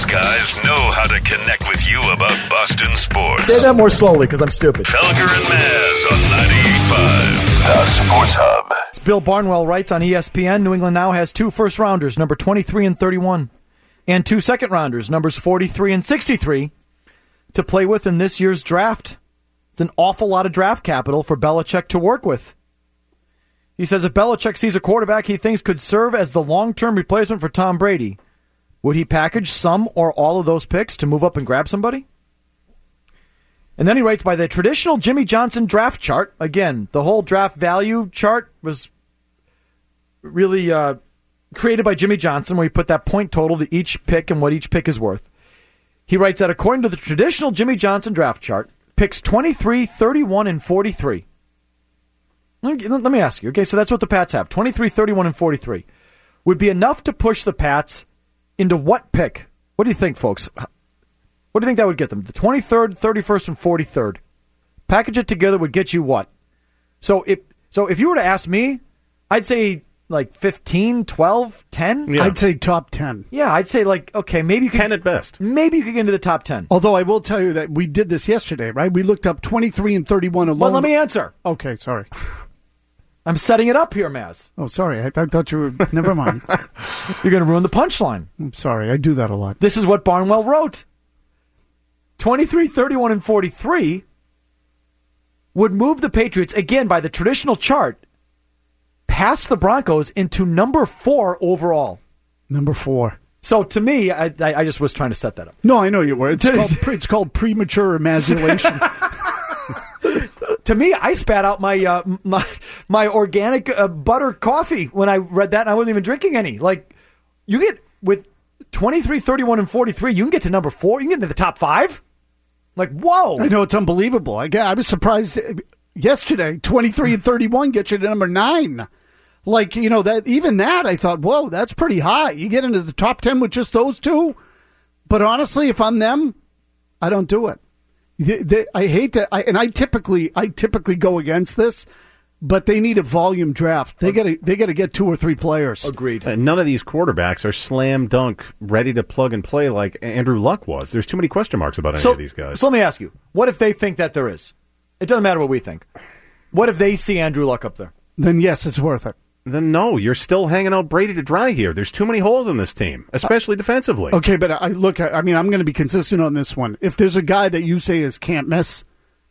These guys know how to connect with you about Boston sports. Say that more slowly because I'm stupid. Felger and Maz on 98.5, the Sports Hub. As Bill Barnwell writes on ESPN, New England now has 2 first-rounders, number 23 and 31, and 2 second-rounders, numbers 43 and 63, to play with in this year's draft. It's an awful lot of draft capital for Belichick to work with. He says if Belichick sees a quarterback he thinks could serve as the long-term replacement for Tom Brady, would he package some or all of those picks to move up and grab somebody? And then he writes, by the traditional Jimmy Johnson draft chart, again, the whole draft value chart was really created by Jimmy Johnson, where he put that point total to each pick and what each pick is worth. He writes that according to the traditional Jimmy Johnson draft chart, picks 23, 31, and 43. Let me ask you, okay, so that's what the Pats have, 23, 31, and 43. Would be enough to push the Pats into what pick? What do you think, folks? What do you think that would get them? The 23rd, 31st, and 43rd. Package it together would get you what? So if you were to ask me, I'd say like 15, 12, 10? Yeah. I'd say top 10. Yeah, I'd say like, okay, maybe you could, 10 at best. Maybe you could get into the top 10. Although I will tell you that we did this yesterday, right? We looked up 23 and 31 alone. Well, let me answer. Okay, sorry. I'm setting it up here, Maz. Oh, sorry. I thought you were... Never mind. You're going to ruin the punchline. I'm sorry. I do that a lot. This is what Barnwell wrote. 23, 31, and 43 would move the Patriots, again, by the traditional chart, past the Broncos into number 4 overall. Number 4. So, to me, I just was trying to set that up. No, I know you were. It's called premature emasculation. To me, I spat out my my organic butter coffee when I read that, and I wasn't even drinking any. Like, you get, with 23, 31, and 43, you can get to number 4. You can get into the top 5. Like, whoa. I know, it's unbelievable. I was surprised yesterday. 23 and 31 get you to number 9. Like, you know, that even that, I thought, whoa, that's pretty high. You get into the top 10 with just those 2. But honestly, if I'm them, I don't do it. I hate to, and I typically go against this, but they need a volume draft. They got to get 2 or 3 players. Agreed. None of these quarterbacks are slam dunk, ready to plug and play like Andrew Luck was. There's too many question marks about any of these guys. So let me ask you, what if they think that there is? It doesn't matter what we think. What if they see Andrew Luck up there? Then yes, it's worth it. Then no, you're still hanging out Brady to dry here. There's too many holes in this team, especially defensively. Okay, but I'm going to be consistent on this one. If there's a guy that you say is can't miss,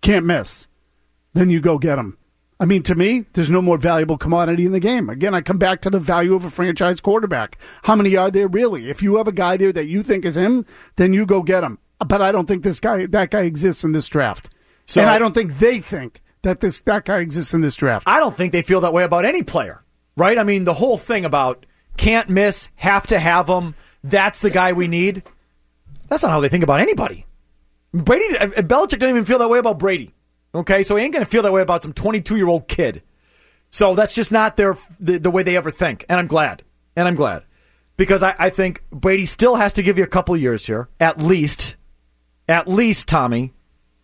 then you go get him. I mean, to me, there's no more valuable commodity in the game. Again, I come back to the value of a franchise quarterback. How many are there really? If you have a guy there that you think is him, then you go get him. But I don't think that guy exists in this draft. And I don't think they think that guy exists in this draft. I don't think they feel that way about any player. Right? I mean, the whole thing about can't miss, have to have him, that's the guy we need. That's not how they think about anybody. Belichick doesn't even feel that way about Brady. Okay? So he ain't going to feel that way about some 22-year-old kid. So that's just not the way they ever think. And I'm glad. Because I think Brady still has to give you a couple of years here. At least, Tommy,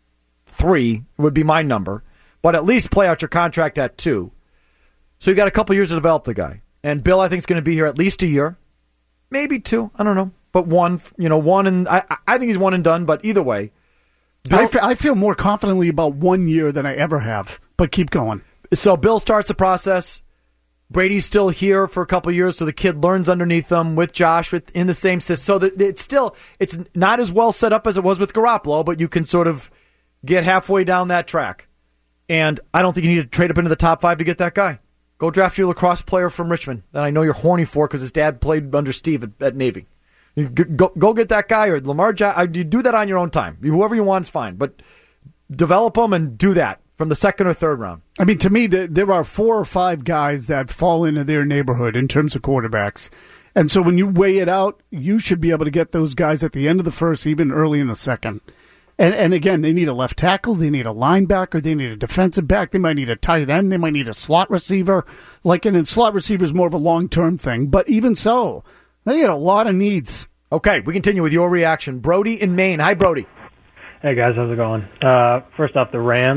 3 would be my number. But at least play out your contract at 2. So you got a couple years to develop the guy. And Bill, I think, is going to be here at least a year. Maybe 2. I don't know. But 1, and I think he's 1 and done. But either way. Bill, I feel more confidently about 1 year than I ever have. But keep going. So Bill starts the process. Brady's still here for a couple years, so the kid learns underneath them with Josh in the same system. So it's not as well set up as it was with Garoppolo, but you can sort of get halfway down that track. And I don't think you need to trade up into the top 5 to get that guy. Go draft your lacrosse player from Richmond that I know you're horny for because his dad played under Steve at Navy. Go get that guy or Lamar Jackson. You do that on your own time. Whoever you want is fine. But develop them and do that from the 2nd or 3rd round. I mean, to me, there are 4 or 5 guys that fall into their neighborhood in terms of quarterbacks. And so when you weigh it out, you should be able to get those guys at the end of the 1st, even early in the 2nd. And again, they need a left tackle, they need a linebacker, they need a defensive back, they might need a tight end, they might need a slot receiver. And slot receiver is more of a long-term thing. But even so, they had a lot of needs. Okay, we continue with your reaction. Brody in Maine. Hi, Brody. Hey, guys. How's it going? First off, the Rams,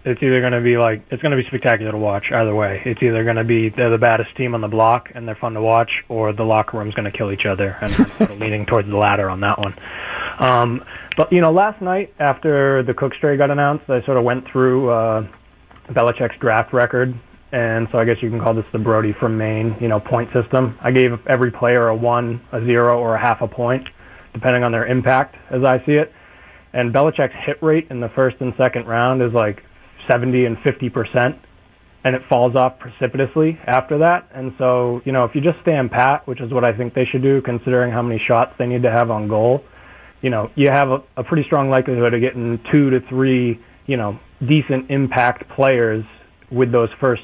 It's either going to be it's going to be spectacular to watch either way. It's either going to be they're the baddest team on the block and they're fun to watch, or the locker room's going to kill each other, and I'm sort of leaning towards the latter on that one. But, last night after the Cooks trade got announced, I sort of went through Belichick's draft record, and so I guess you can call this the Brody from Maine, point system. I gave every player a 1, a 0, or a half a point, depending on their impact, as I see it. And Belichick's hit rate in the first and second round is 70 and 50%, and it falls off precipitously after that. And so, if you just stand pat, which is what I think they should do, considering how many shots they need to have on goal, you have a pretty strong likelihood of getting 2 to 3, decent impact players with those first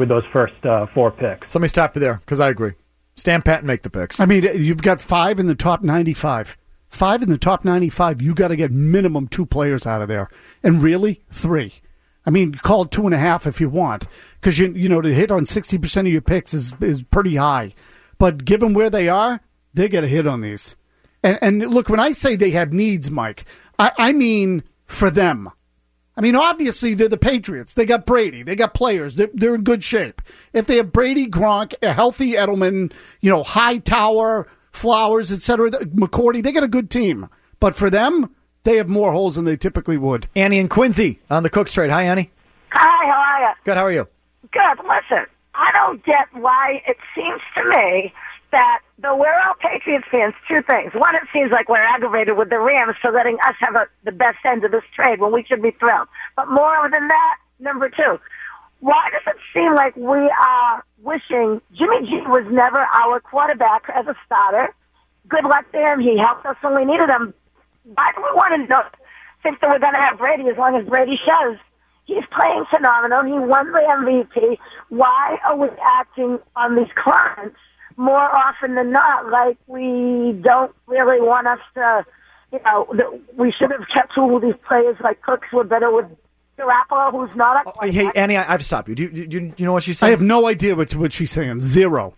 4 picks. So let me stop you there, because I agree. Stand pat and make the picks. I mean, you've got 5 in the top 95. 5 in the top 95, you got to get minimum 2 players out of there. And really, 3. I mean, call it 2.5 if you want, because to hit on 60% of your picks is pretty high. But given where they are, they get a hit on these. And look, when I say they have needs, Mike, I mean for them. I mean, obviously, they're the Patriots. They got Brady. They got players. They're in good shape. If they have Brady, Gronk, a healthy Edelman, Hightower, Flowers, etc., McCourty, they got a good team. But for them, they have more holes than they typically would. Annie and Quincy on the Cooks trade. Hi, Annie. Hi, how are you? Good, how are you? Good. Listen, I don't get why it seems to me that though we're all Patriots fans, 2 things. One, it seems like we're aggravated with the Rams for letting us have the best end of this trade when we should be thrilled. But more than that, number 2, why does it seem like we are wishing Jimmy G was never our quarterback as a starter? Good luck to him. He helped us when we needed him. Why do we want to think that we're going to have Brady as long as Brady shows? He's playing phenomenal. He won the MVP. Why are we acting on these clients more often than not like we don't really want us to, we should have kept 2 of these players like Cooks were better with Garoppolo, who's not a Hey, Annie, I have to stop you. Do you know what she's saying? I have no idea what she's saying. Zero.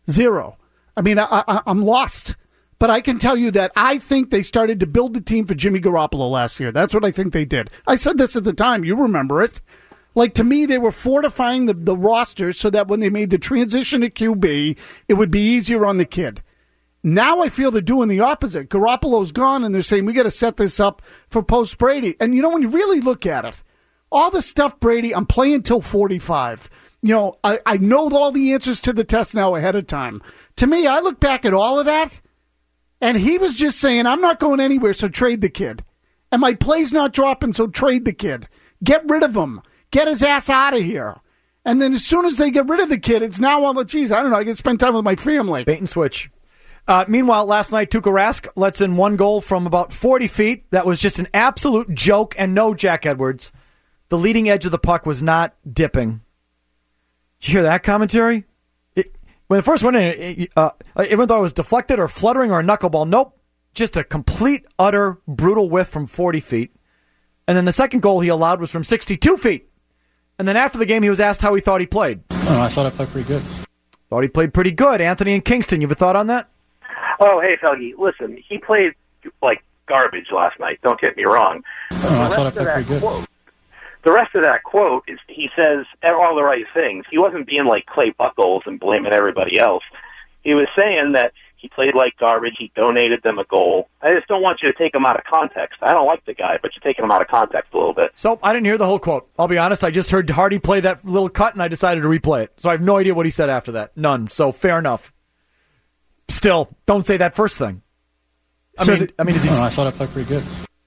I mean, I'm lost. But I can tell you that I think they started to build the team for Jimmy Garoppolo last year. That's what I think they did. I said this at the time. You remember it. To me, they were fortifying the roster so that when they made the transition to QB, it would be easier on the kid. Now I feel they're doing the opposite. Garoppolo's gone, and they're saying, we got to set this up for post-Brady. And, when you really look at it, all the stuff, Brady, I'm playing till 45. I know all the answers to the test now ahead of time. To me, I look back at all of that, and he was just saying, I'm not going anywhere, so trade the kid. And my play's not dropping, so trade the kid. Get rid of him. Get his ass out of here. And then as soon as they get rid of the kid, it's now, I don't know, I can spend time with my family. Bait and switch. Meanwhile, last night, Tuukka Rask lets in 1 goal from about 40 feet. That was just an absolute joke, and no Jack Edwards. The leading edge of the puck was not dipping. Did you hear that commentary? When it first went in, everyone thought it was deflected or fluttering or a knuckleball. Nope. Just a complete, utter, brutal whiff from 40 feet. And then the second goal he allowed was from 62 feet. And then after the game, he was asked how he thought he played. Oh, I thought I played pretty good. Thought he played pretty good. Anthony in Kingston, you have a thought on that? Oh, hey, Felgie. Listen, he played like garbage last night. Don't get me wrong. Oh, I thought I played pretty good. The rest of that quote is he says all the right things. He wasn't being like Clay Buchholz and blaming everybody else. He was saying that he played like garbage. He donated them a goal. I just don't want you to take him out of context. I don't like the guy, but you're taking him out of context a little bit. So I didn't hear the whole quote. I'll be honest. I just heard Hardy play that little cut, and I decided to replay it. So I have no idea what he said after that. None. So fair enough. Still, don't say that first thing. I mean, is he? I thought I played pretty good.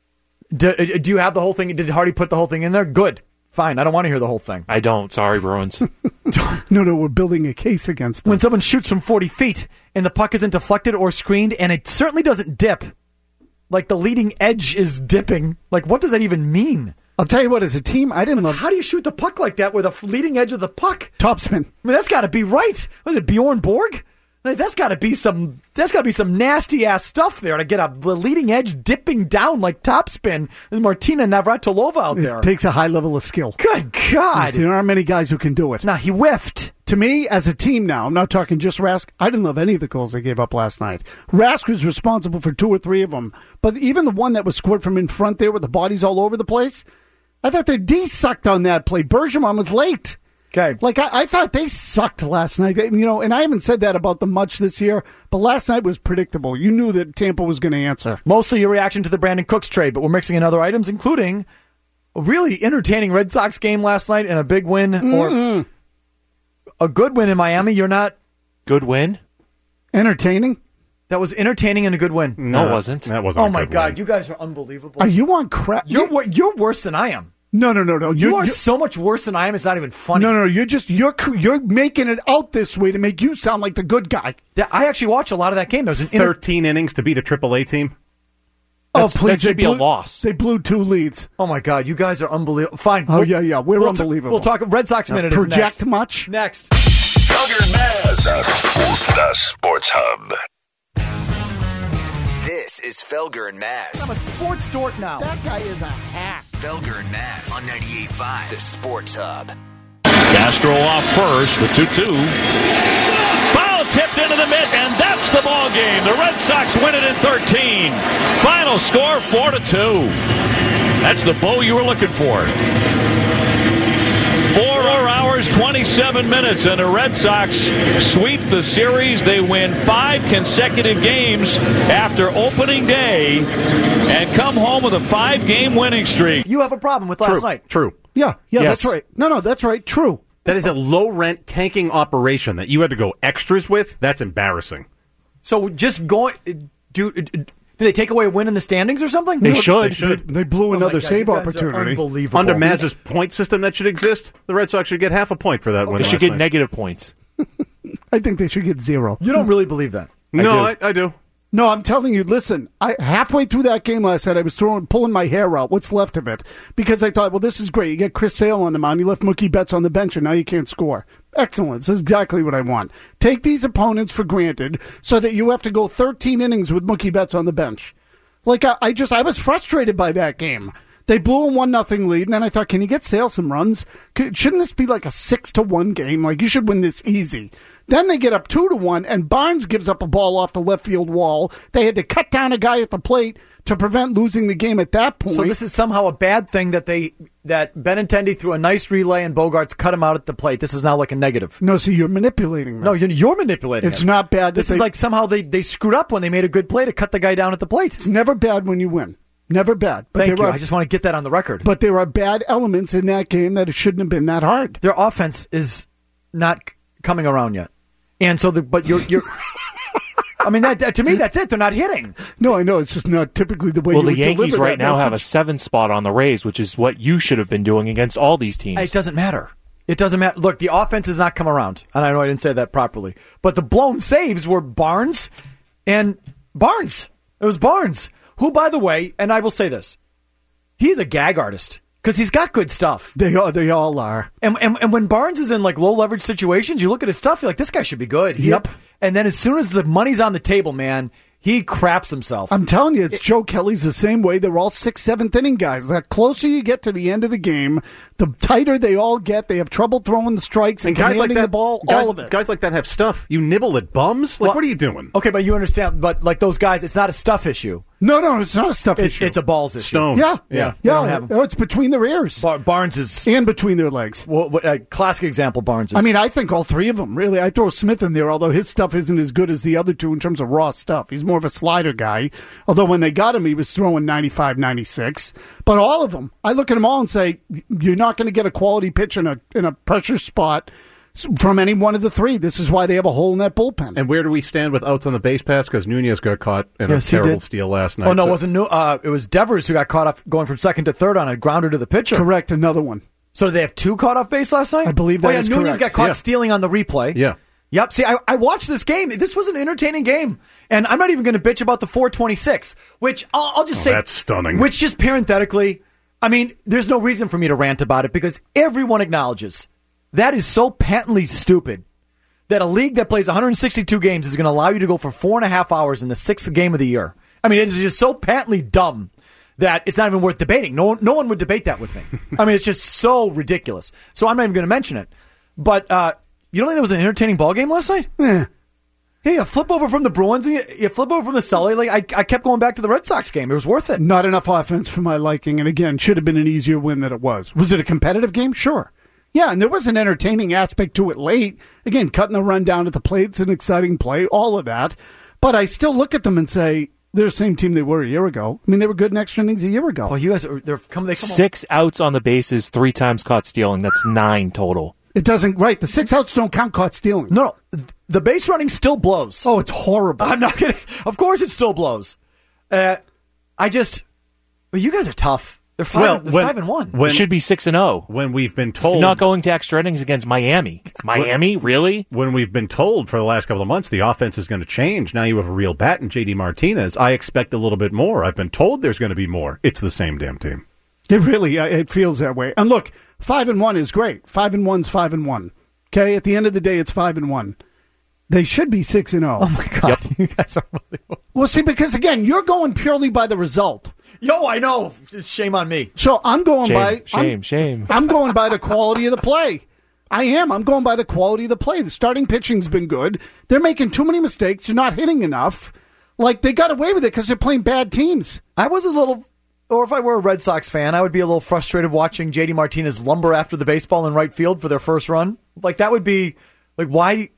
Do you have the whole thing? Did Hardy put the whole thing in there? Good. Fine. I don't want to hear the whole thing. I don't. Sorry, Bruins. No, we're building a case against them. When someone shoots from 40 feet and the puck isn't deflected or screened, and it certainly doesn't dip, like the leading edge is dipping, like what does that even mean? I'll tell you what, as a team, I didn't love... How do you shoot the puck like that with the leading edge of the puck? Topspin. I mean, that's got to be right. Was it Bjorn Borg? Like, that's got to be some nasty ass stuff there to get a leading edge dipping down like topspin. There's Martina Navratilova out there. It takes a high level of skill. Good God. There aren't many guys who can do it. Nah, he whiffed. To me, as a team now, I'm not talking just Rask, I didn't love any of the goals they gave up last night. Rask was responsible for 2 or 3 of them, but even the one that was scored from in front there with the bodies all over the place, I thought their D sucked on that play. Bergeron was late. Okay. Like, I thought they sucked last night. You know, and I haven't said that about them much this year, but last night was predictable. You knew that Tampa was going to answer. Mostly your reaction to the Brandon Cooks trade, but we're mixing in other items, including a really entertaining Red Sox game last night and a big win, or a good win in Miami. You're not... Good win? Entertaining? That was entertaining and a good win. No, it wasn't. That wasn't Oh, a my good God. win. You guys are unbelievable. Are you on crap? You're worse than I am. No. You are so much worse than I am. It's not even funny. No. You're making it out this way to make you sound like the good guy. I actually watched a lot of that game. There was an 13 innings to beat a AAA team. That should be a loss. They blew 2 leads. Oh, my God. You guys are unbelievable. Fine. Oh, yeah. We're unbelievable. We'll talk Red Sox Minute. Project Is next. much? Next. Felger and Maz, the Sports Hub. This is Felger and Maz. I'm a sports dork now. That guy is a hack. Felger and Maz on 98.5, the Sports Hub. Castro off first, the 2-2. Foul tipped into the mid, and that's the ball game. The Red Sox win it in 13. Final score 4-2. That's the bow you were looking for. 4 hours, 27 minutes, and the Red Sox sweep the series. They win 5 consecutive games after opening day and come home with a 5-game winning streak. You have a problem with last night. True. Yeah, Yes. that's right. No, that's right. True. That is a low-rent tanking operation that you had to go extras with. That's embarrassing. So just going... Do they take away a win in the standings or something? They should. They blew another save you guys are opportunity. Unbelievable. Under Maz's point system that should exist, the Red Sox should get half a point for that win. They should last get night. negative points. I think they should get 0. You don't really believe that. I do. No, I'm telling you, listen, halfway through that game last night, I was pulling my hair out, what's left of it, because I thought, well, this is great. You get Chris Sale on the mound, you left Mookie Betts on the bench, and now you can't score. Excellent. This is exactly what I want. Take these opponents for granted so that you have to go 13 innings with Mookie Betts on the bench. Like, I was frustrated by that game. They blew a 1-0 lead, and then I thought, can you get Sale some runs? Shouldn't this be like a 6-1 game? Like, you should win this easy. Then they get up 2-1, and Barnes gives up a ball off the left field wall. They had to cut down a guy at the plate to prevent losing the game at that point. So this is somehow a bad thing that Benintendi threw a nice relay and Bogarts cut him out at the plate. This is now like a negative. No, see, you're manipulating this. No, you're manipulating It's it. not bad. This is like somehow they screwed up when they made a good play to cut the guy down at the plate. It's never bad when you win. Never bad. But Thank you. I just want to get that on the record. But there are bad elements in that game that it shouldn't have been that hard. Their offense is not coming around yet. And so, but you're I mean, that to me, that's it. They're not hitting. No, I know. It's just not typically the way you Well, would the Yankees deliver right that now have a message. 7 spot on the Rays, which is what you should have been doing against all these teams. It doesn't matter. It doesn't matter. Look, the offense has not come around. And I know I didn't say that properly. But the blown saves were Barnes and Barnes. It was Barnes, who, by the way, and I will say this, he's a gag artist because he's got good stuff. They all are. And when Barnes is in like low leverage situations, you look at his stuff, you're like, this guy should be good. Yep. And then as soon as the money's on the table, man, he craps himself. I'm telling you, it's Joe Kelly's the same way. They're all 6th, 7th inning guys. The closer you get to the end of the game, the tighter they all get. They have trouble throwing the strikes and guys like commanding that, the ball. guys, all of it. Guys like that have stuff. You nibble at bums? Like, Well, what are you doing? Okay, but you understand, but like those guys, it's not a stuff issue. No, it's not a stuff issue. It's a balls issue. Stones. Yeah. They don't have 'em. Oh, it's between their ears Barnes is and between their legs. a classic example. Barnes is. I mean, I think all 3 of them, really. I throw Smith in there, although his stuff isn't as good as the other 2 in terms of raw stuff. He's more of a slider guy. Although when they got him, he was throwing 95, 96. But all of them, I look at them all and say, you're not going to get a quality pitch in a pressure spot from any one of the 3. This is why they have a hole in that bullpen. And where do we stand with outs on the base pass? Because Nunez got caught in Yes, a he terrible did. steal last night. Oh no, So- it wasn't. It was Devers who got caught off going from second to third on a grounder to the pitcher. Correct, another one. So did they have 2 caught off base last night? I believe that is Nunez correct. got caught Yeah. stealing on the replay. Yeah. Yep. See, I watched this game. This was an entertaining game, and I'm not even going to bitch about the 426, which I'll just say that's stunning. Which just parenthetically, I mean, there's no reason for me to rant about it because everyone acknowledges that is so patently stupid that a league that plays 162 games is going to allow you to go for 4.5 hours in the 6th game of the year. I mean, it is just so patently dumb that it's not even worth debating. No one would debate that with me. I mean, it's just so ridiculous. So I'm not even going to mention it. But you don't think that was an entertaining ball game last night? Hey, you flip over from the Bruins and you flip over from the Sully. Like I kept going back to the Red Sox game. It was worth it. Not enough offense for my liking, and again, should have been an easier win than it was. Was it a competitive game? Sure. Yeah, and there was an entertaining aspect to it late. Again, cutting the run down at the plate, it's an exciting play, all of that. But I still look at them and say, they're the same team they were a year ago. I mean, they were good in extra innings a year ago. Well, you guys, they come 6 outs on the bases, 3 times caught stealing. That's 9 total. It doesn't, right. The 6 outs don't count caught stealing. No, the base running still blows. Oh, it's horrible. I'm not kidding. Of course it still blows. Well, you guys are tough. They're 5-1. It should be 6-0. When we've been told, you're not going to extra innings against Miami. Miami, really? When we've been told for the last couple of months the offense is going to change. Now you have a real bat in J.D. Martinez. I expect a little bit more. I've been told there's going to be more. It's the same damn team. It really, it feels that way. And look, 5-1 is great. 5-1's 5-1. Okay, at the end of the day, it's 5-1. They should be 6-0. Oh my God, You guys are unbelievable. Well, see, because again, you're going purely by the result. Yo, I know. Shame on me. So I'm going shame. I'm going by the quality of the play. I am. I'm going by the quality of the play. The starting pitching's been good. They're making too many mistakes. They're not hitting enough. Like, they got away with it because they're playing bad teams. I was a little, or if I were a Red Sox fan, I would be a little frustrated watching J.D. Martinez lumber after the baseball in right field for their first run. Like, that would be, like, why?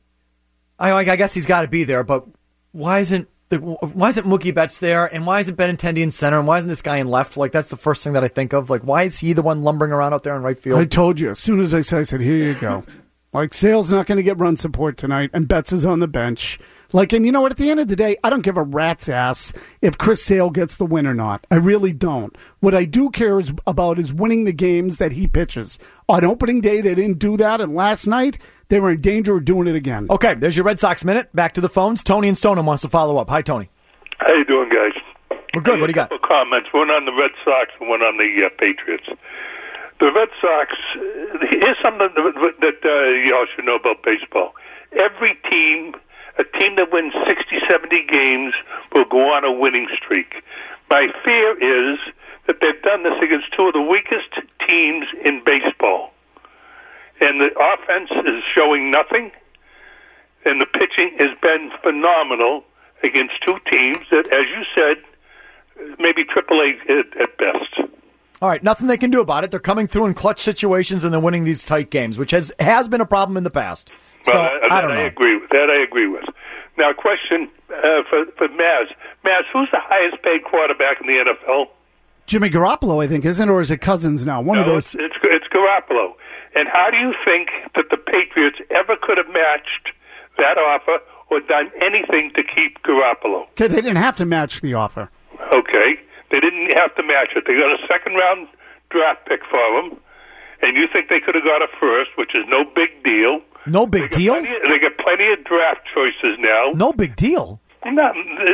I guess he's got to be there, but why isn't Mookie Betts there, and why isn't Benintendi in center, and why isn't this guy in left? Like, that's the first thing that I think of. Like, why is he the one lumbering around out there in right field? I told you. As soon as I said, here you go. Like, Sale's not going to get run support tonight, and Betts is on the bench. Like, and you know what? At the end of the day, I don't give a rat's ass if Chris Sale gets the win or not. I really don't. What I do care about is winning the games that he pitches. On opening day, they didn't do that, and last night, they were in danger of doing it again. Okay, there's your Red Sox Minute. Back to the phones. Tony in Stoneham wants to follow up. Hi, Tony. How you doing, guys? We're good. What do you got? A couple comments. One on the Red Sox and one on the Patriots. The Red Sox, here's something that you all should know about baseball. Every team, a team that wins 60, 70 games will go on a winning streak. My fear is that they've done this against two of the weakest teams in baseball. And the offense is showing nothing, and the pitching has been phenomenal against two teams that, as you said, maybe AAA at best. All right, nothing they can do about it. They're coming through in clutch situations and they're winning these tight games, which has been a problem in the past. So, well, I don't know. I agree with. Now, question for Maz. Maz, who's the highest paid quarterback in the NFL? Jimmy Garoppolo, I think, isn't it? Or is it Cousins now? One of those. It's Garoppolo. And how do you think that the Patriots ever could have matched that offer or done anything to keep Garoppolo? Okay, they didn't have to match the offer. Okay, they didn't have to match it. They got a second-round draft pick for him, and you think they could have got a first, which is no big deal. No big deal? They got plenty of draft choices now. No big deal? No,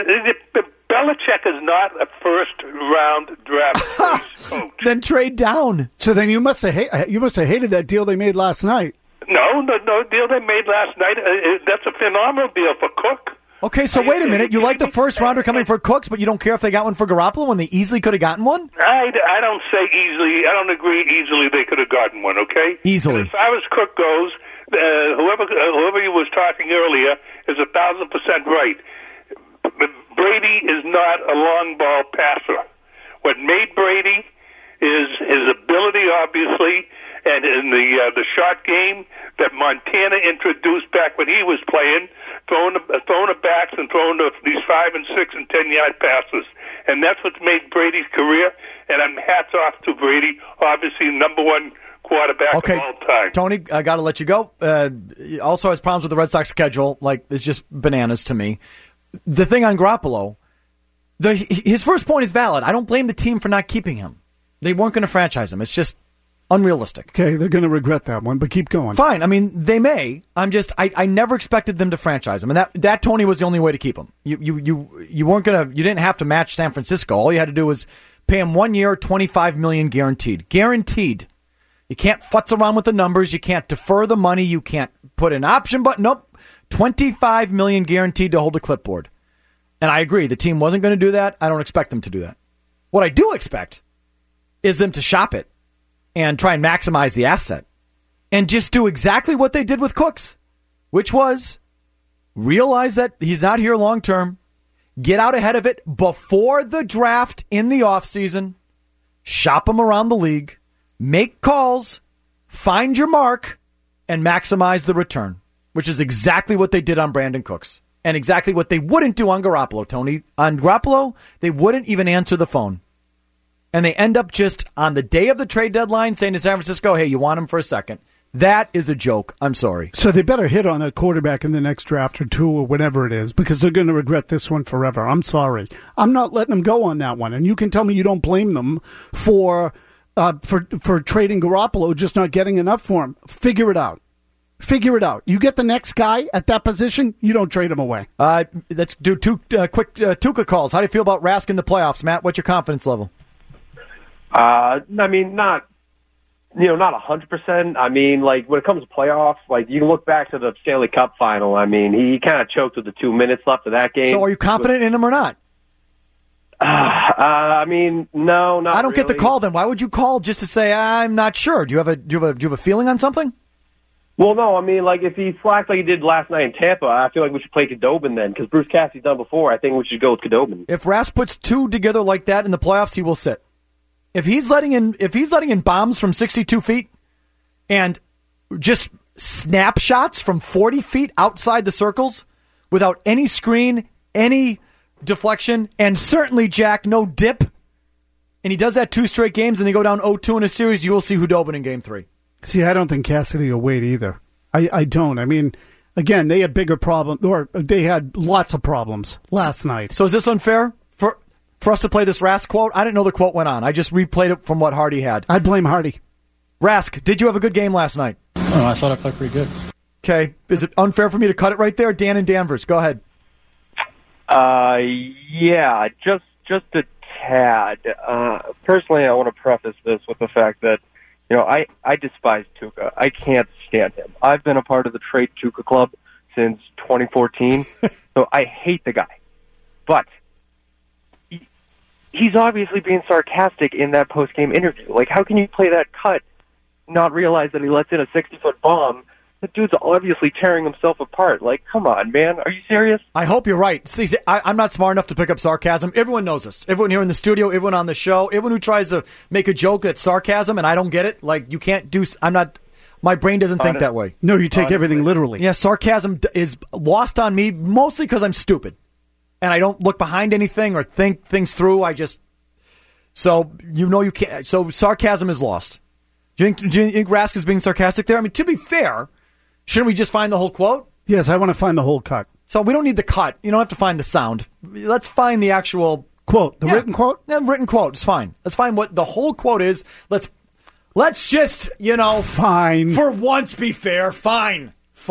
Belichick is not a first-round draft choice coach. Then trade down. So then you must have hated that deal they made last night. No deal they made last night. That's a phenomenal deal for Cook. Okay, so wait a minute. You like the first rounder coming for Cooks, but you don't care if they got one for Garoppolo when they easily could have gotten one? I don't say easily. I don't agree easily they could have gotten one, okay? Easily. And as far as Cook goes, whoever you was talking earlier is 1,000% right. Brady is not a long ball passer. What made Brady is his ability, obviously, and in the short game that Montana introduced back when he was playing, throwing the backs and throwing these 5 and 6 and 10-yard passes, and that's what's made Brady's career. And I'm hats off to Brady, obviously number one quarterback of all time. Tony, I got to let you go. Also has problems with the Red Sox schedule. Like, it's just bananas to me. The thing on Garoppolo, his first point is valid. I don't blame the team for not keeping him. They weren't going to franchise him. It's just unrealistic. Okay, they're going to regret that one, but keep going. Fine. I mean, they may. I never expected them to franchise him, and that Tony was the only way to keep him. You weren't going to. You didn't have to match San Francisco. All you had to do was pay him 1 year, $25 million guaranteed. Guaranteed. You can't futz around with the numbers. You can't defer the money. You can't put an option button. Nope. $25 million guaranteed to hold a clipboard. And I agree, the team wasn't going to do that. I don't expect them to do that. What I do expect is them to shop it and try and maximize the asset and just do exactly what they did with Cooks, which was realize that he's not here long term, get out ahead of it before the draft in the offseason, shop him around the league, make calls, find your mark, and maximize the return, which is exactly what they did on Brandon Cooks and exactly what they wouldn't do on Garoppolo, Tony. On Garoppolo, they wouldn't even answer the phone. And they end up just on the day of the trade deadline saying to San Francisco, hey, you want him for a second. That is a joke. I'm sorry. So they better hit on a quarterback in the next draft or two or whatever it is, because they're going to regret this one forever. I'm sorry. I'm not letting them go on that one. And you can tell me you don't blame them for trading Garoppolo, just not getting enough for him. Figure it out. Figure it out. You get the next guy at that position, you don't trade him away. Let's do two quick Tuca calls. How do you feel about Rask in the playoffs, Matt? What's your confidence level? I mean, not 100%. I mean, like, when it comes to playoffs, like, you can look back to the Stanley Cup final. I mean, he kind of choked with the 2 minutes left of that game. So are you confident in him or not? I mean, no, not I don't get the really. call then. Why would you call just to say, I'm not sure? Do you have a feeling on something? Well, no, I mean, like, if he slacked like he did last night in Tampa, I feel like we should play Khudobin then, because Bruce Cassidy's done before. I think we should go with Khudobin. If Rask puts two together like that in the playoffs, he will sit. If he's letting in bombs from 62 feet and just snapshots from 40 feet outside the circles without any screen, any deflection, and certainly, Jack, no dip, and he does that 2 straight games and they go down 0-2 in a series, you will see Khudobin in Game 3. See, I don't think Cassidy will wait either. I don't. I mean, again, they had bigger problems, or they had lots of problems last night. So is this unfair for us to play this Rask quote? I didn't know the quote went on. I just replayed it from what Hardy had. I blame Hardy. Rask, did you have a good game last night? Oh, I thought I played pretty good. Okay. Is it unfair for me to cut it right there? Dan and Danvers, go ahead. Yeah, just a tad. Personally, I want to preface this with the fact that, I despise Tuca. I can't stand him. I've been a part of the Trade Tuca Club since 2014, so I hate the guy. But he's obviously being sarcastic in that post-game interview. Like, how can you play that cut, not realize that he lets in a 60-foot bomb? The dude's obviously tearing himself apart. Like, come on, man. Are you serious? I hope you're right. See, I'm not smart enough to pick up sarcasm. Everyone knows this. Everyone here in the studio, everyone on the show, everyone who tries to make a joke that's sarcasm and I don't get it. Like, you can't do... My brain doesn't think that way. No, you take everything literally. Yeah, sarcasm is lost on me, mostly because I'm stupid. And I don't look behind anything or think things through. So, you can't... So, sarcasm is lost. Do you think Rask is being sarcastic there? I mean, to be fair... Shouldn't we just find the whole quote? Yes, I want to find the whole cut. So we don't need the cut. You don't have to find the sound. Let's find the actual quote. The written quote? Yeah, written quote. It's fine. Let's find what the whole quote is. Let's just, Fine. For once be fair. Fine.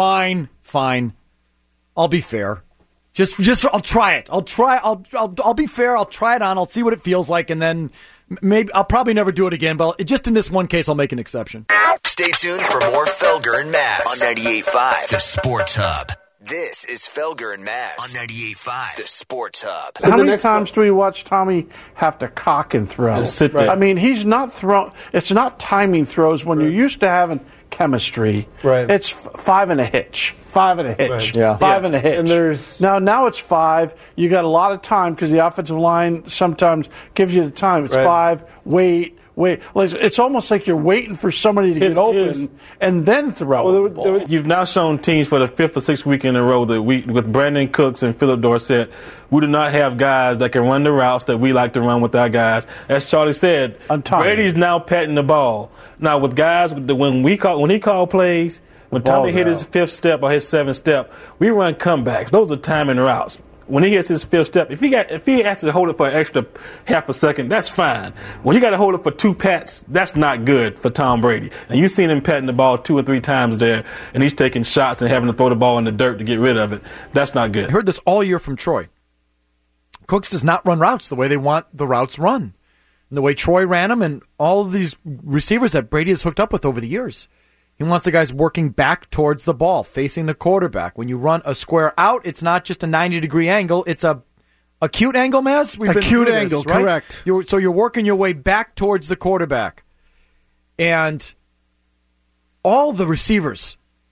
I'll be fair. Just I'll try it. I'll be fair. I'll try it on. I'll see what it feels like, and then maybe I'll probably never do it again, but just in this one case, I'll make an exception. Stay tuned for more Felger and Mazz on 98.5, the Sports Hub. This is Felger and Mazz on 98.5, the Sports Hub. How many times do we watch Tommy have to cock and throw? Sit there. I mean, he's not throw. It's not timing throws when you're used to having chemistry. Right. It's 5 and a hitch. 5 and a hitch. Right. Yeah. 5 and a hitch. And there's now it's 5. You got a lot of time because the offensive line sometimes gives you the time. It's 5. Wait. It's almost like you're waiting for somebody to get open and then throw. You've now shown teams for the 5th or 6th week in a row that with Brandon Cooks and Philip Dorsett, we do not have guys that can run the routes that we like to run with our guys. As Charlie said, Brady's now patting the ball. Now with guys, when he called plays, when Tommy hit his 5th step or his 7th step, we run comebacks. Those are timing routes. When he hits his 5th step, if he has to hold it for an extra half a second, that's fine. When you got to hold it for 2 pats, that's not good for Tom Brady. And you've seen him patting the ball 2 or 3 times there, and he's taking shots and having to throw the ball in the dirt to get rid of it. That's not good. I heard this all year from Troy. Cooks does not run routes the way they want the routes run. And the way Troy ran them and all of these receivers that Brady has hooked up with over the years. He wants the guys working back towards the ball, facing the quarterback. When you run a square out, it's not just a 90-degree angle. It's a acute angle, Maz? Acute angle, right? Correct. So you're working your way back towards the quarterback. And all the receivers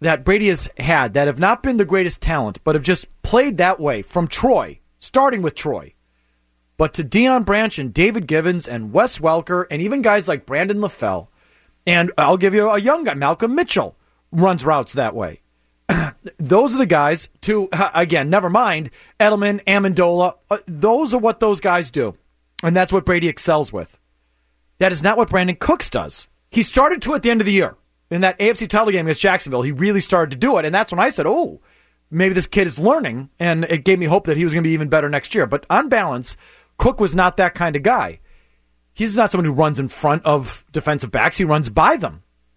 that Brady has had that have not been the greatest talent, but have just played that way from Troy, starting with Troy, but to Deion Branch and David Givens and Wes Welker and even guys like Brandon LaFell. And I'll give you a young guy, Malcolm Mitchell, runs routes that way. Those are the guys to, again, never mind, Edelman, Amendola. Those are what those guys do. And that's what Brady excels with. That is not what Brandon Cooks does. He started to at the end of the year. In that AFC title game against Jacksonville, he really started to do it. And that's when I said, oh, maybe this kid is learning. And it gave me hope that he was going to be even better next year. But on balance, Cook was not that kind of guy. He's not someone who runs in front of defensive backs. He runs by them.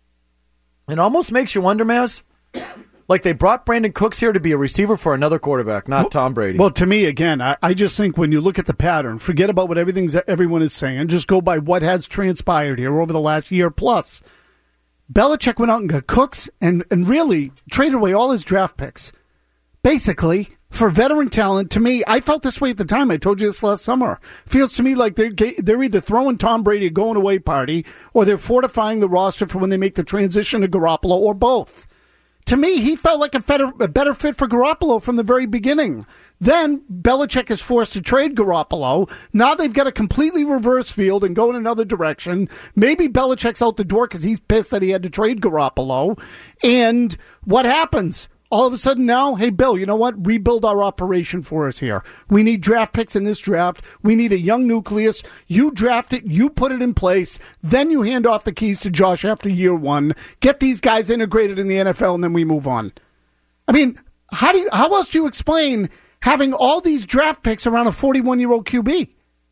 It almost makes you wonder, Maz, like they brought Brandon Cooks here to be a receiver for another quarterback, not Tom Brady. Well, to me, again, I just think when you look at the pattern, forget about what everyone is saying. Just go by what has transpired here over the last year plus. Belichick went out and got Cooks and really traded away all his draft picks. Basically, for veteran talent, to me, I felt this way at the time. I told you this last summer. Feels to me like they're either throwing Tom Brady a going-away party or they're fortifying the roster for when they make the transition to Garoppolo, or both. To me, he felt like a better fit for Garoppolo from the very beginning. Then Belichick is forced to trade Garoppolo. Now they've got to completely reverse field and go in another direction. Maybe Belichick's out the door because he's pissed that he had to trade Garoppolo. And what happens? All of a sudden now, hey, Bill, you know what? Rebuild our operation for us here. We need draft picks in this draft. We need a young nucleus. You draft it. You put it in place. Then you hand off the keys to Josh after year one. Get these guys integrated in the NFL, and then we move on. I mean, how else do you explain having all these draft picks around a 41-year-old QB?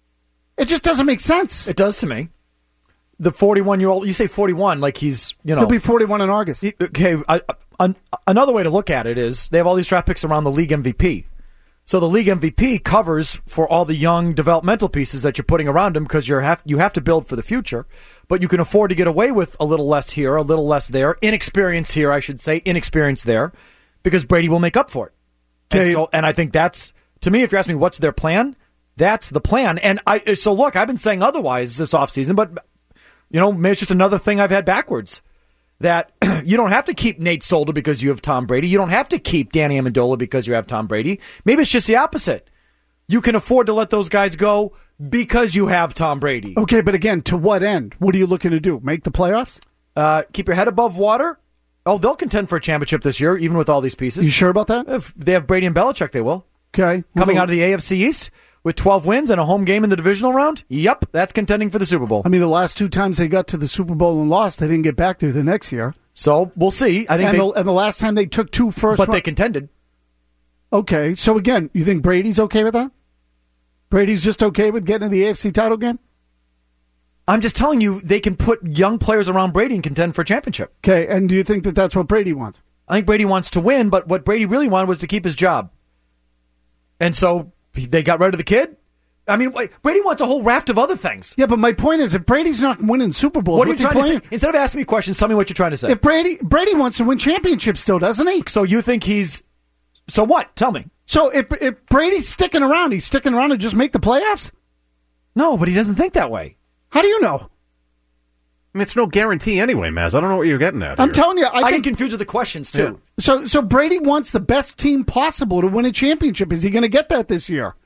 It just doesn't make sense. It does to me. The 41-year-old, you say 41 like he's, He'll be 41 in August. Okay, another way to look at it is they have all these draft picks around the league MVP. So the league MVP covers for all the young developmental pieces that you're putting around him because you have to build for the future. But you can afford to get away with a little less here, a little less there. Inexperience here, I should say. Inexperience there. Because Brady will make up for it. Okay. And I think that's, to me, if you ask me what's their plan, that's the plan. And so look, I've been saying otherwise this offseason, but maybe it's just another thing I've had backwards. That you don't have to keep Nate Solder because you have Tom Brady. You don't have to keep Danny Amendola because you have Tom Brady. Maybe it's just the opposite. You can afford to let those guys go because you have Tom Brady. Okay, but again, to what end? What are you looking to do? Make the playoffs? Keep your head above water? Oh, they'll contend for a championship this year, even with all these pieces. You sure about that? If they have Brady and Belichick, they will. Okay. Coming out of the AFC East with 12 wins and a home game in the divisional round? Yep, that's contending for the Super Bowl. I mean, the last two times they got to the Super Bowl and lost, they didn't get back there the next year. So, we'll see. I think and the last time they took two first But they contended. Okay, so again, you think Brady's okay with that? Brady's just okay with getting to the AFC title game? I'm just telling you, they can put young players around Brady and contend for a championship. Okay, and do you think that that's what Brady wants? I think Brady wants to win, but what Brady really wanted was to keep his job. And so they got rid of the kid? I mean, Brady wants a whole raft of other things. Yeah, but my point is, if Brady's not winning Super Bowls, what are you trying to say? Instead of asking me questions, tell me what you're trying to say. If Brady wants to win championships still, doesn't he? So you think he's... So what? Tell me. So if Brady's sticking around, he's sticking around to just make the playoffs? No, but he doesn't think that way. How do you know? I mean, it's no guarantee anyway, Maz. I don't know what you're getting at I'm here. telling you, I get confused with the questions, too. Yeah. So Brady wants the best team possible to win a championship. Is he going to get that this year?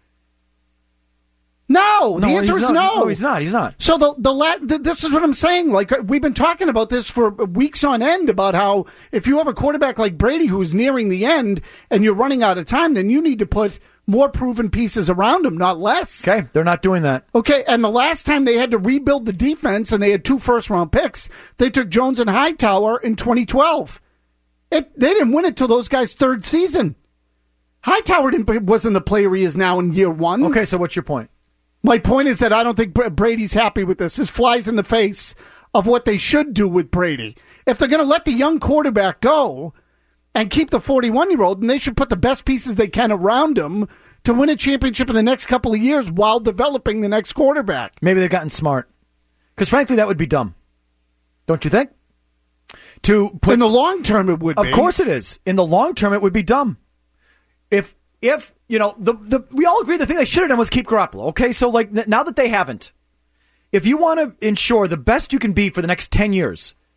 No, the answer is no. No, he's not. He's not. So this is what I'm saying. Like, we've been talking about this for weeks on end about how if you have a quarterback like Brady who's nearing the end and you're running out of time, then you need to put more proven pieces around him, not less. Okay, they're not doing that. Okay, and the last time they had to rebuild the defense and they had 2 first-round picks, they took Jones and Hightower in 2012. They didn't win it till those guys' third season. Hightower wasn't the player he is now in year one. Okay, so what's your point? My point is that I don't think Brady's happy with this. This flies in the face of what they should do with Brady. If they're going to let the young quarterback go and keep the 41-year-old, then they should put the best pieces they can around him to win a championship in the next couple of years while developing the next quarterback. Maybe they've gotten smart. Because frankly, that would be dumb. Don't you think? In the long term, it would be. Of course it is. In the long term, it would be dumb. If we all agree the thing they should have done was keep Garoppolo. Okay, so now that they haven't, if you want to ensure the best you can be for the next 10 years,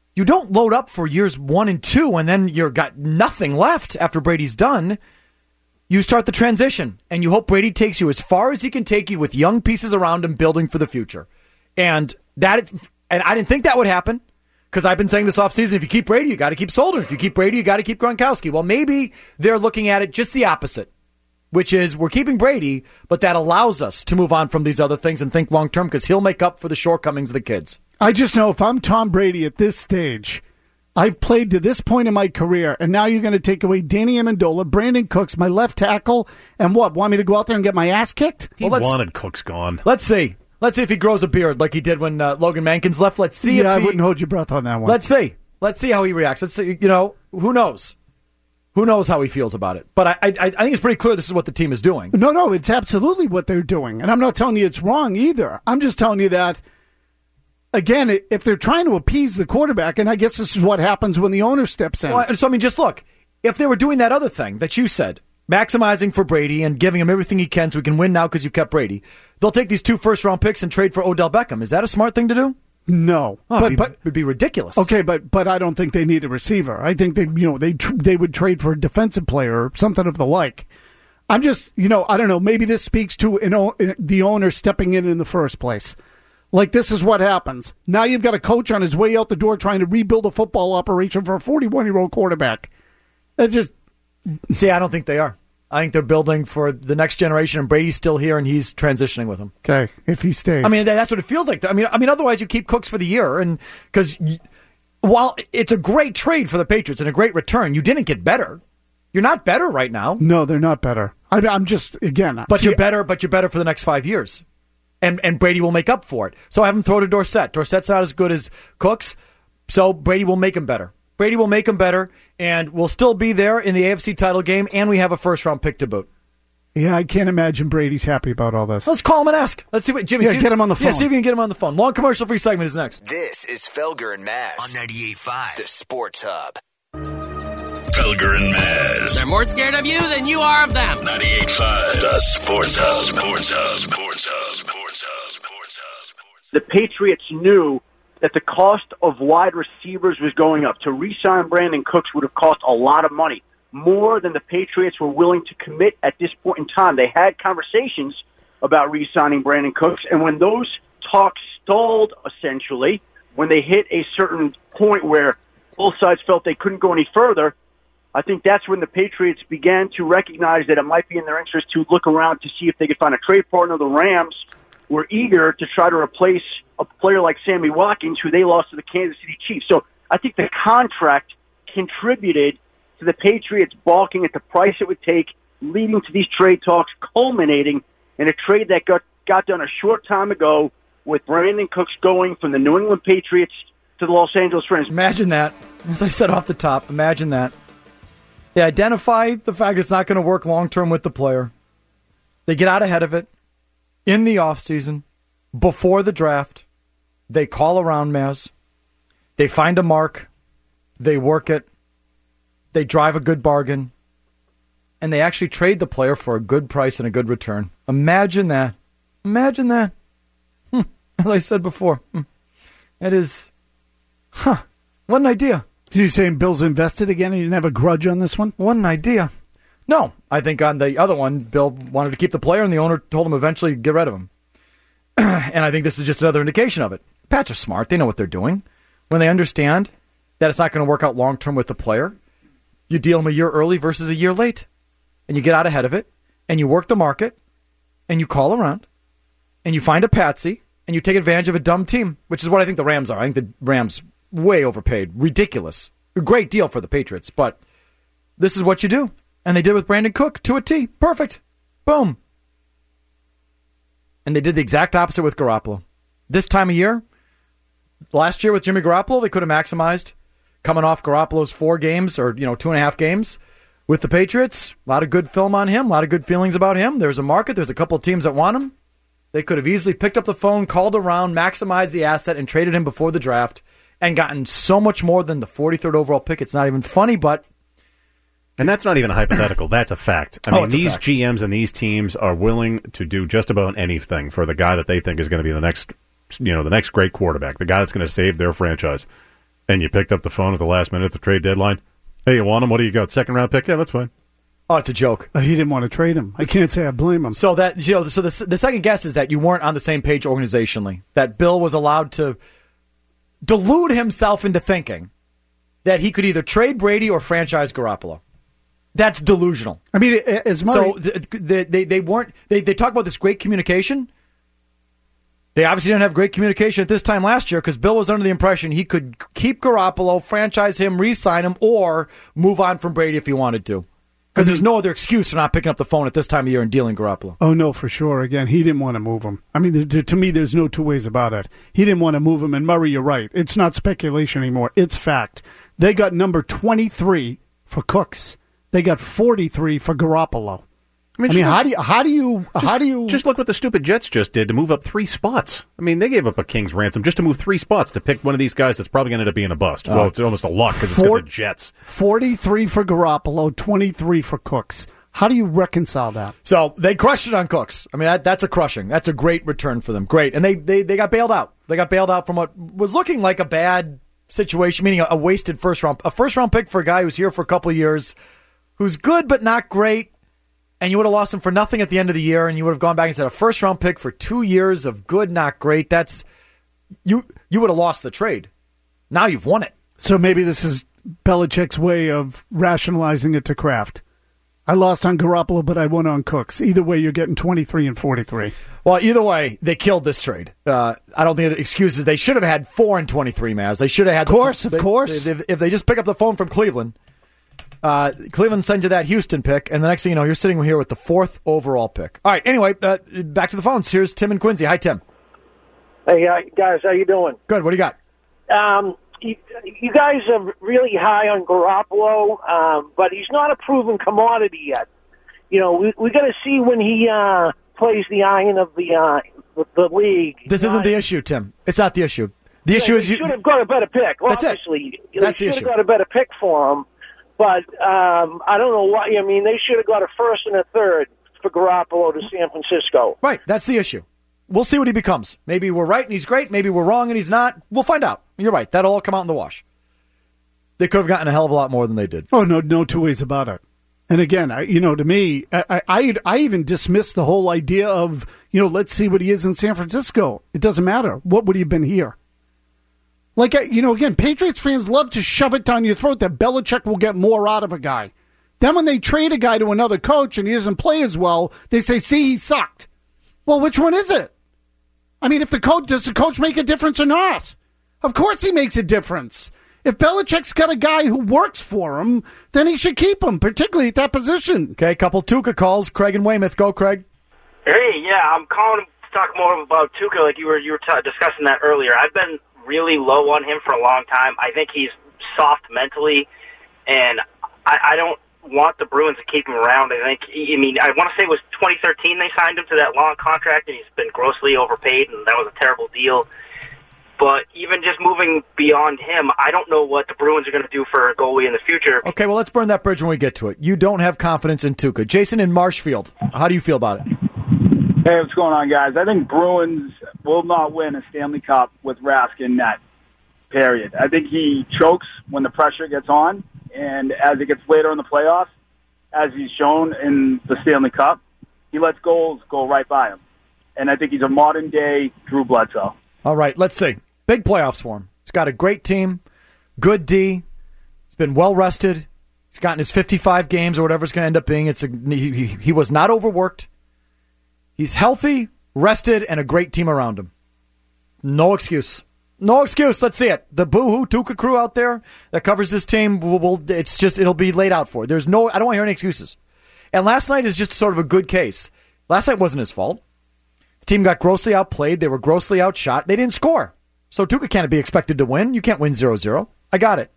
You don't load up for years 1 and 2 and then you've got nothing left after Brady's done. You start the transition, and you hope Brady takes you as far as he can take you with young pieces around him building for the future. And I didn't think that would happen because I've been saying this offseason, if you keep Brady, you got to keep Solder. If you keep Brady, you got to keep Gronkowski. Well, maybe they're looking at it just the opposite, which is we're keeping Brady, but that allows us to move on from these other things and think long-term because he'll make up for the shortcomings of the kids. I just know if I'm Tom Brady at this stage, I've played to this point in my career, and now you're going to take away Danny Amendola, Brandon Cooks, my left tackle, and what? Want me to go out there and get my ass kicked? He wanted Cooks gone. Let's see. Let's see if he grows a beard like he did when Logan Mankins left. Let's see. I wouldn't hold your breath on that one. Let's see. Let's see how he reacts. Let's see. Who knows? Who knows how he feels about it? But I think it's pretty clear this is what the team is doing. No, it's absolutely what they're doing. And I'm not telling you it's wrong either. I'm just telling you that, again, if they're trying to appease the quarterback, and I guess this is what happens when the owner steps in. Well, so, I mean, just look. If they were doing that other thing that you said, maximizing for Brady and giving him everything he can so he can win now because you kept Brady, they'll take these 2 first-round picks and trade for Odell Beckham. Is that a smart thing to do? No. But it would be ridiculous. Okay, but I don't think they need a receiver. I think they would trade for a defensive player or something of the like. I'm just, I don't know, maybe this speaks to the owner stepping in the first place. Like, this is what happens. Now you've got a coach on his way out the door trying to rebuild a football operation for a 41-year-old quarterback. It just... See, I don't think they are. I think they're building for the next generation, and Brady's still here, and he's transitioning with him. Okay, if he stays. I mean, that's what it feels like. I mean, otherwise you keep Cooks for the year, and because while it's a great trade for the Patriots and a great return, you didn't get better. You're not better right now. No, they're not better. I'm just, again... But you're better for the next 5 years. And Brady will make up for it. So have him throw to Dorsett. Dorsett's not as good as Cooks, so Brady will make him better. Brady will make him better, and we'll still be there in the AFC title game, and we have a first-round pick to boot. Yeah, I can't imagine Brady's happy about all this. Let's call him and ask. Let's see what Jimmy. Yeah, get him on the phone. Yeah, see if we can get him on the phone. Long commercial-free segment is next. This is Felger and Maz on 98.5, the Sports Hub. Felger and Maz. They're more scared of you than you are of them. 98.5, the Sports Hub. Sports Hub. Sports Hub. Sports Hub. The Patriots knew that the cost of wide receivers was going up. To re-sign Brandon Cooks would have cost a lot of money, more than the Patriots were willing to commit at this point in time. They had conversations about re-signing Brandon Cooks, and when those talks stalled, essentially, when they hit a certain point where both sides felt they couldn't go any further, I think that's when the Patriots began to recognize that it might be in their interest to look around to see if they could find a trade partner. The Rams were eager to try to replace a player like Sammy Watkins, who they lost to the Kansas City Chiefs. So I think the contract contributed to the Patriots balking at the price it would take, leading to these trade talks, culminating in a trade that got done a short time ago with Brandon Cooks going from the New England Patriots to the Los Angeles Rams. Imagine that. As I said off the top, imagine that. They identify the fact it's not going to work long-term with the player. They get out ahead of it in the offseason, before the draft. They call around Maz. They find a mark. They work it. They drive a good bargain. And they actually trade the player for a good price and a good return. Imagine that. Imagine that. As I said before. That is... What an idea. Are you saying Bill's invested again and you didn't have a grudge on this one? What an idea. No, I think on the other one, Bill wanted to keep the player and the owner told him eventually get rid of him. And I think this is just another indication of it. Pats are smart. They know what they're doing. When they understand that it's not going to work out long-term with the player, you deal them a year early versus a year late. And you get out ahead of it, and you work the market, and you call around, and you find a patsy, and you take advantage of a dumb team, which is what I think the Rams are. I think the Rams way overpaid. Ridiculous. A great deal for the Patriots, but this is what you do. And they did with Brandon Cook to a T. Perfect. Boom. And they did the exact opposite with Garoppolo. This time of year, last year with Jimmy Garoppolo, they could have maximized coming off Garoppolo's 4 games or 2.5 games with the Patriots. A lot of good film on him, a lot of good feelings about him. There's a market. There's a couple of teams that want him. They could have easily picked up the phone, called around, maximized the asset, and traded him before the draft and gotten so much more than the 43rd overall pick. It's not even funny, but... And that's not even a hypothetical. That's a fact. I mean, these GMs and these teams are willing to do just about anything for the guy that they think is going to be the next great quarterback, the guy that's going to save their franchise. And you picked up the phone at the last minute at the trade deadline. Hey, you want him? What do you got? Second round pick? Yeah, that's fine. Oh, it's a joke. He didn't want to trade him. I can't say I blame him. So that so the second guess is that you weren't on the same page organizationally. That Bill was allowed to delude himself into thinking that he could either trade Brady or franchise Garoppolo. That's delusional. I mean, as much so they weren't. They talk about this great communication. They obviously didn't have great communication at this time last year because Bill was under the impression he could keep Garoppolo, franchise him, re-sign him, or move on from Brady if he wanted to. Because there's no other excuse for not picking up the phone at this time of year and dealing Garoppolo. Oh, no, for sure. Again, he didn't want to move him. I mean, to me, there's no two ways about it. He didn't want to move him. And Murray, you're right. It's not speculation anymore. It's fact. They got number 23 for Cooks. They got 43 for Garoppolo. I mean, how do you just look what the stupid Jets just did to move up 3 spots? I mean, they gave up a king's ransom just to move 3 spots to pick one of these guys that's probably going to end up being a bust. Well, it's almost a luck because it's the Jets. 43 for Garoppolo, 23 for Cooks. How do you reconcile that? So they crushed it on Cooks. I mean, that's a crushing. That's a great return for them. Great, and they got bailed out. They got bailed out from what was looking like a bad situation, meaning a wasted first round pick for a guy who's here for a couple of years, who's good but not great. And you would have lost him for nothing at the end of the year, and you would have gone back and said a first-round pick for 2 years of good, not great. That's you would have lost the trade. Now you've won it. So maybe this is Belichick's way of rationalizing it to Kraft. I lost on Garoppolo, but I won on Cooks. Either way, you're getting 23 and 43. Well, either way, they killed this trade. I don't think it excuses. They should have had 4 and 23, Mavs. They should have had. Of course. If they just pick up the phone from Cleveland. Cleveland sends you that Houston pick, and the next thing you know, you're sitting here with the 4th overall pick. All right, anyway, back to the phones. Here's Tim and Quincy. Hi, Tim. Hey, guys, how you doing? Good. What do you got? You guys are really high on Garoppolo, but he's not a proven commodity yet. You know, we got to see when he plays the iron of the league. This isn't the issue, Tim. It's not the issue. The issue is you should have got a better pick. Well, That's obviously, it. That's they the should issue. have got a better pick for him. But I don't know why. I mean, they should have got a 1st and a 3rd for Garoppolo to San Francisco. Right, that's the issue. We'll see what he becomes. Maybe we're right and he's great. Maybe we're wrong and he's not. We'll find out. You're right. That'll all come out in the wash. They could have gotten a hell of a lot more than they did. Oh, no two ways about it. And again, to me, I even dismissed the whole idea of, let's see what he is in San Francisco. It doesn't matter. What would he have been here? Like, again, Patriots fans love to shove it down your throat that Belichick will get more out of a guy. Then when they trade a guy to another coach and he doesn't play as well, they say, see, he sucked. Well, which one is it? I mean, does the coach make a difference or not? Of course he makes a difference. If Belichick's got a guy who works for him, then he should keep him, particularly at that position. Okay, a couple Tuca calls. Craig and Weymouth. Go, Craig. Hey, yeah, I'm calling to talk more about Tuca like you were discussing that earlier. I've been really low on him for a long time. I think he's soft mentally, and I don't want the Bruins to keep him around. I want to say it was 2013 they signed him to that long contract, and he's been grossly overpaid, and that was a terrible deal. But even just moving beyond him, I don't know what the Bruins are going to do for a goalie in the future. Okay, well, let's burn that bridge when we get to it. You don't have confidence in Tuca. Jason in Marshfield, how do you feel about it? Hey, what's going on, guys? I think Bruins will not win a Stanley Cup with Rask in net, period. I think he chokes when the pressure gets on, and as it gets later in the playoffs, as he's shown in the Stanley Cup, he lets goals go right by him. And I think he's a modern-day Drew Bledsoe. All right, let's see. Big playoffs for him. He's got a great team, good D. He's been well-rested. He's gotten his 55 games or whatever it's going to end up being. He was not overworked. He's healthy, rested, and a great team around him. No excuse. No excuse. Let's see it. The Boo-hoo Tuca crew out there that covers this team, it'll be laid out for. I don't want to hear any excuses. And last night is just sort of a good case. Last night wasn't his fault. The team got grossly outplayed. They were grossly outshot. They didn't score. So Tuca can't be expected to win. You can't win 0-0. I got it.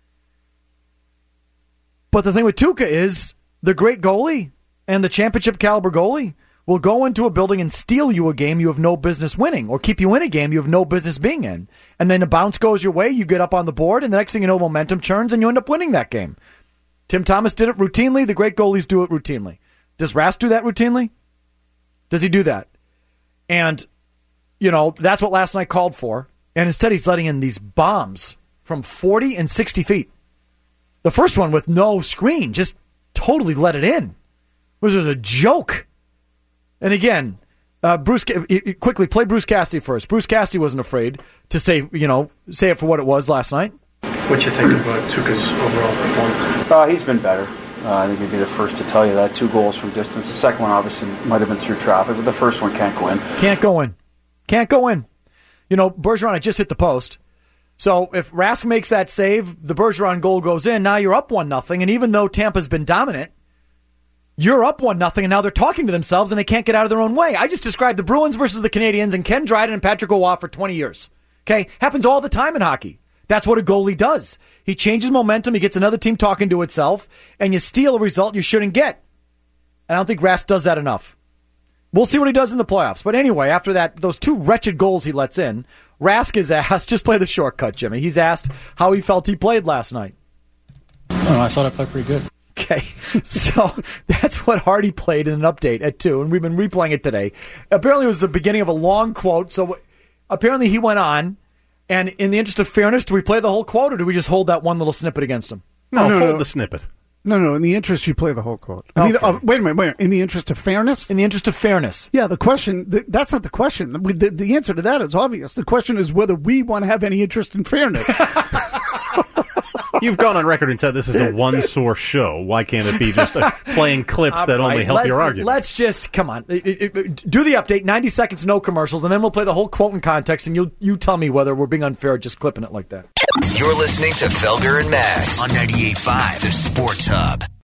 But the thing with Tuca is the great goalie and the championship caliber goalie will go into a building and steal you a game you have no business winning, or keep you in a game you have no business being in. And then the bounce goes your way, you get up on the board, and the next thing you know, momentum turns, and you end up winning that game. Tim Thomas did it routinely. The great goalies do it routinely. Does Rask do that routinely? Does he do that? And, that's what last night called for. And instead he's letting in these bombs from 40 and 60 feet. The first one with no screen, just totally let it in. It was a joke. And again, quickly play Bruce Cassidy first. Bruce Cassidy wasn't afraid to say it for what it was last night. What you think about Tuukka's overall performance? He's been better. I think he'd be the first to tell you that. 2 goals from distance. The second one obviously might have been through traffic, but the first one can't go in. Can't go in. Can't go in. Bergeron had just hit the post. So if Rask makes that save, the Bergeron goal goes in. Now you're up 1-0. And even though Tampa's been dominant, you're up 1-0. And now they're talking to themselves and they can't get out of their own way. I just described the Bruins versus the Canadiens and Ken Dryden and Patrick Roy for 20 years. Okay? Happens all the time in hockey. That's what a goalie does. He changes momentum. He gets another team talking to itself. And you steal a result you shouldn't get. And I don't think Rask does that enough. We'll see what he does in the playoffs. But anyway, after that, those 2 wretched goals he lets in, Rask is asked, just play the shortcut, Jimmy. He's asked how he felt he played last night. Oh, I thought I played pretty good. Okay, so that's what Hardy played in an update at 2, and we've been replaying it today. Apparently it was the beginning of a long quote, so apparently he went on, and in the interest of fairness, do we play the whole quote, or do we just hold that one little snippet against him? No, hold the snippet. No. In the interest, you play the whole quote. Wait a minute. In the interest of fairness? In the interest of fairness. Yeah, the question, that's not the question. The answer to that is obvious. The question is whether we want to have any interest in fairness. You've gone on record and said this is a one-source show. Why can't it be just playing clips that only help your argument? Let's just, come on. Do the update, 90 seconds, no commercials, and then we'll play the whole quote in context, and you tell me whether we're being unfair just clipping it like that. You're listening to Felger and Mazz on 98.5, the Sports Hub.